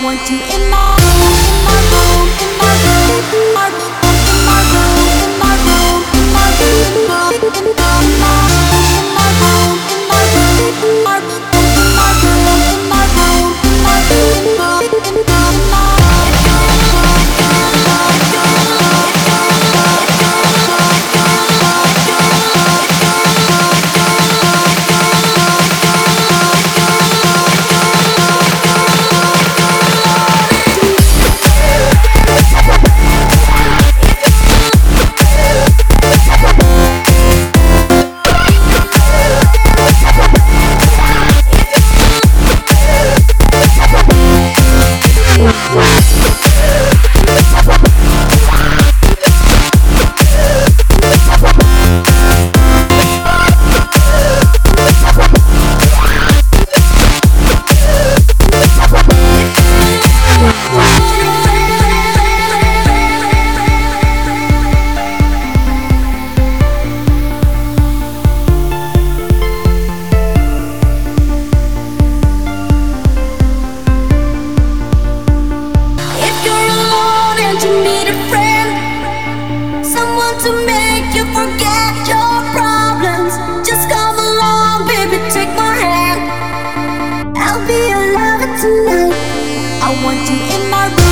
want you in my room, in my room, in my room, in my room, in my room, in my room, in my room, in my room, in my room, in my room, in my room, in my room, in my room, in my room, in my room. To make you forget your problems, just come along, baby, take my hand. I'll be your lover tonight. I want you in my room.